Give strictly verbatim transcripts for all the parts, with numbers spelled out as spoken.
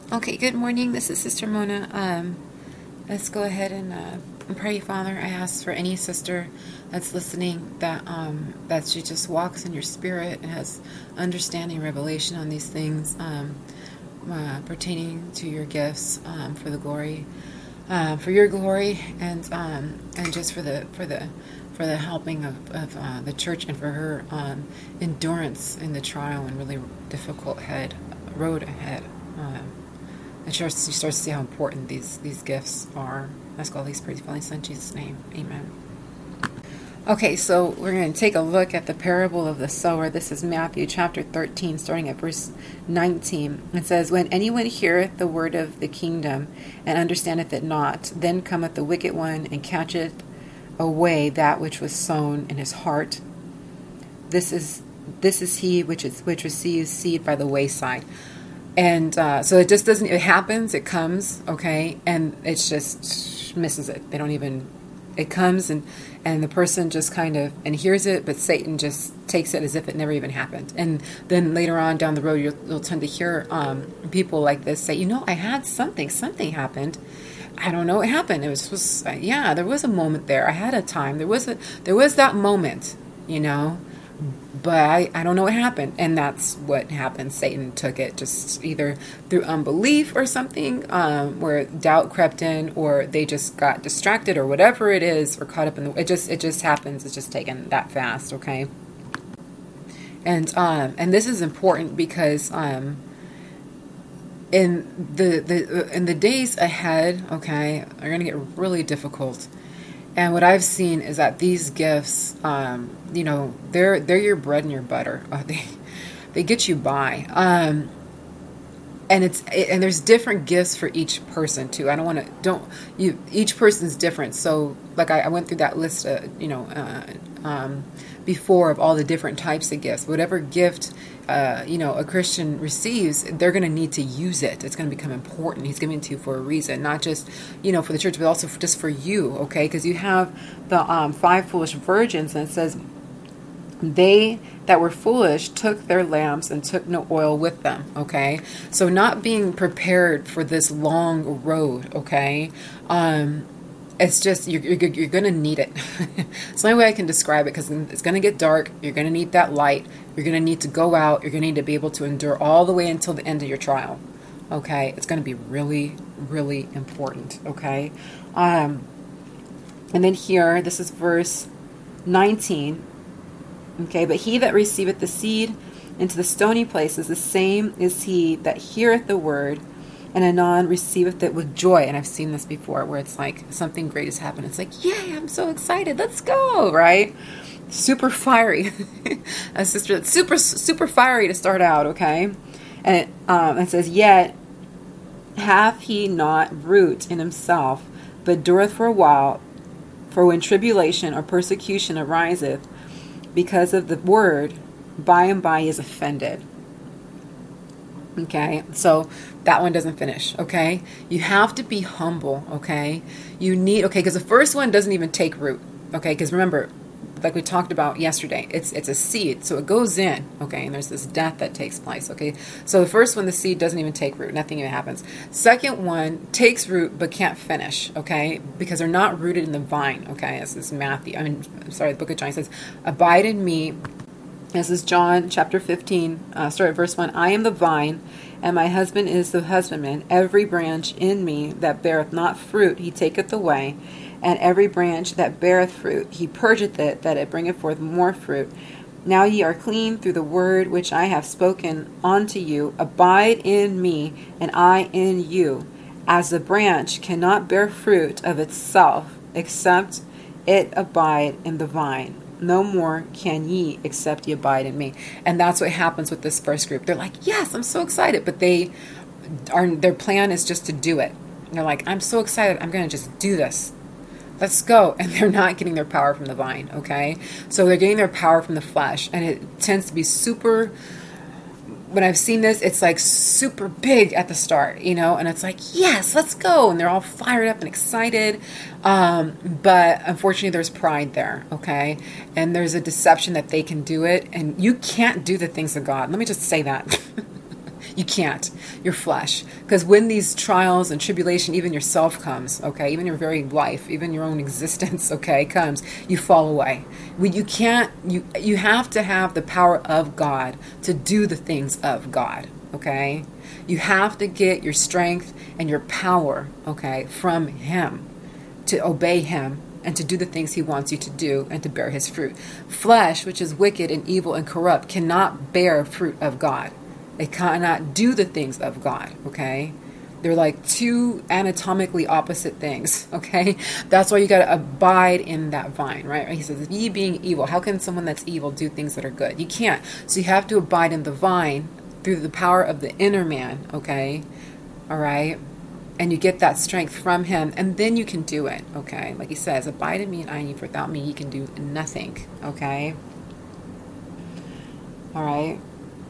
Okay, good morning. This is Sister Mona. Um, let's go ahead and, uh, and pray, Father. I ask for any sister that's listening that um, that she just walks in your spirit and has understanding, revelation on these things um, uh, pertaining to your gifts um, for the glory, uh, for your glory, and um, and just for the for the for the helping of, of uh, the church and for her um, endurance in the trial and really difficult head road ahead. Um, And she starts, she starts to see how important these, these gifts are. Ask all these praise, Father, in Jesus' name. Amen. Okay, so we're going to take a look at the parable of the sower. This is Matthew chapter thirteen, starting at verse nineteen. It says, "When anyone heareth the word of the kingdom, and understandeth it not, then cometh the wicked one, and catcheth away that which was sown in his heart. This is this is he which is which receives seed by the wayside." And uh, so it just doesn't, it happens, it comes, okay, and it's just misses it. They don't even, it comes and, and the person just kind of, and hears it, but Satan just takes it as if it never even happened. And then later on down the road, you'll, you'll tend to hear um, people like this say, you know, I had something, something happened. I don't know what happened. It was, was uh, yeah, there was a moment there. I had a time. There was a, there was that moment, you know. But I, I don't know what happened. And that's what happened. Satan took it just either through unbelief or something, um, where doubt crept in, or they just got distracted, or whatever it is, or caught up in the, it just, it just happens. It's just taken that fast. Okay. And, um, and this is important because, um, in the, the, in the days ahead, okay, are going to get really difficult. And what I've seen is that these gifts, um, you know, they're they're your bread and your butter. Uh, they they get you by. Um, and it's and there's different gifts for each person too. I don't want to don't you. Each person's different. So like I, I went through that list, uh, you know, uh, um, before of all the different types of gifts. Whatever gift, uh, you know, a Christian receives, they're going to need to use it. It's going to become important. He's giving it to you for a reason, not just, you know, for the church, but also for, just for you, okay? Because you have the um, five foolish virgins, and it says, they that were foolish took their lamps and took no oil with them, okay? So not being prepared for this long road, okay? Um, it's just, you're, you're, you're going to need it. It's the only way I can describe it, because it's going to get dark. You're going to need that light. You're going to need to go out. You're going to need to be able to endure all the way until the end of your trial, okay? It's going to be really, really important, okay? Um, and then here, this is verse nineteen. Okay, but he that receiveth the seed into the stony places, the same is he that heareth the word, and anon receiveth it with joy. And I've seen this before, where it's like something great has happened. It's like, yay, I'm so excited. Let's go, right? Super fiery. A sister that's super, super fiery to start out, okay? And it, um, it says, yet hath he not root in himself, but dureth for a while. For when tribulation or persecution ariseth, because of the word, by and by he is offended. Okay, so that one doesn't finish, okay? You have to be humble, okay? You need, okay, because the first one doesn't even take root, okay? Because remember, like we talked about yesterday, it's it's a seed, so it goes in, okay? And there's this death that takes place, okay? So the first one, the seed doesn't even take root. Nothing even happens. Second one takes root but can't finish, okay? Because they're not rooted in the vine, okay? This is Matthew. I mean, I'm sorry, the book of John says, abide in me. This is John chapter fifteen, uh, start at verse one. I am the vine, and my husband is the husbandman. Every branch in me that beareth not fruit, he taketh away. And every branch that beareth fruit, he purgeth it, that it bringeth forth more fruit. Now ye are clean through the word which I have spoken unto you. Abide in me, and I in you. As the branch cannot bear fruit of itself, except it abide in the vine, no more can ye except ye abide in me. And that's what happens with this first group. They're like, yes, I'm so excited, but they are, their plan is just to do it. And they're like, I'm so excited, I'm going to just do this. Let's go. And they're not getting their power from the vine, okay? So they're getting their power from the flesh. And it tends to be super, when I've seen this, it's like super big at the start, you know? And it's like, yes, let's go. And they're all fired up and excited. Um, but unfortunately, there's pride there, okay? And there's a deception that they can do it. And you can't do the things of God. Let me just say that. You can't. Your flesh. Because when these trials and tribulation, even yourself comes, okay, even your very life, even your own existence, okay, comes, you fall away. When you can't, you you have to have the power of God to do the things of God, okay? You have to get your strength and your power, okay, from Him, to obey Him and to do the things He wants you to do and to bear His fruit. Flesh, which is wicked and evil and corrupt, cannot bear fruit of God. They cannot do the things of God, okay? They're like two anatomically opposite things, okay? That's why you got to abide in that vine, right? He says, ye being evil, how can someone that's evil do things that are good? You can't. So you have to abide in the vine through the power of the inner man, okay? All right? And you get that strength from Him, and then you can do it, okay? Like He says, abide in me and I in you, for without me you can do nothing, okay? All right?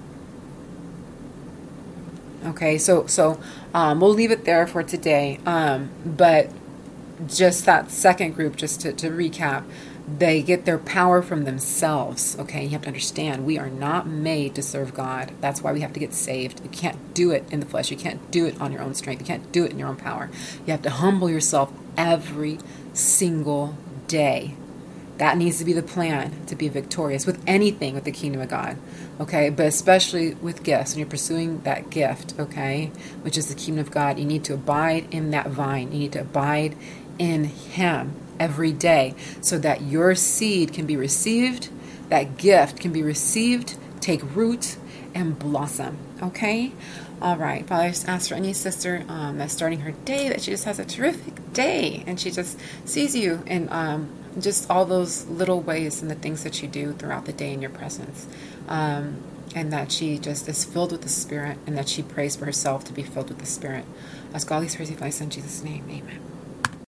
Okay, so so um, we'll leave it there for today. Um, but just that second group, just to, to recap, they get their power from themselves. Okay, you have to understand, we are not made to serve God. That's why we have to get saved. You can't do it in the flesh. You can't do it on your own strength. You can't do it in your own power. You have to humble yourself every single day. That needs to be the plan to be victorious with anything with the kingdom of God, okay? But especially with gifts, when you're pursuing that gift, okay, which is the kingdom of God, you need to abide in that vine. You need to abide in Him every day so that your seed can be received, that gift can be received, take root, and blossom, okay? All right, Father, I just ask for any sister um, that's starting her day, that she just has a terrific day, and she just sees you in um, just all those little ways and the things that you do throughout the day in your presence, um, and that she just is filled with the Spirit, and that she prays for herself to be filled with the Spirit. Ask all these praise in my Son Jesus' name, amen.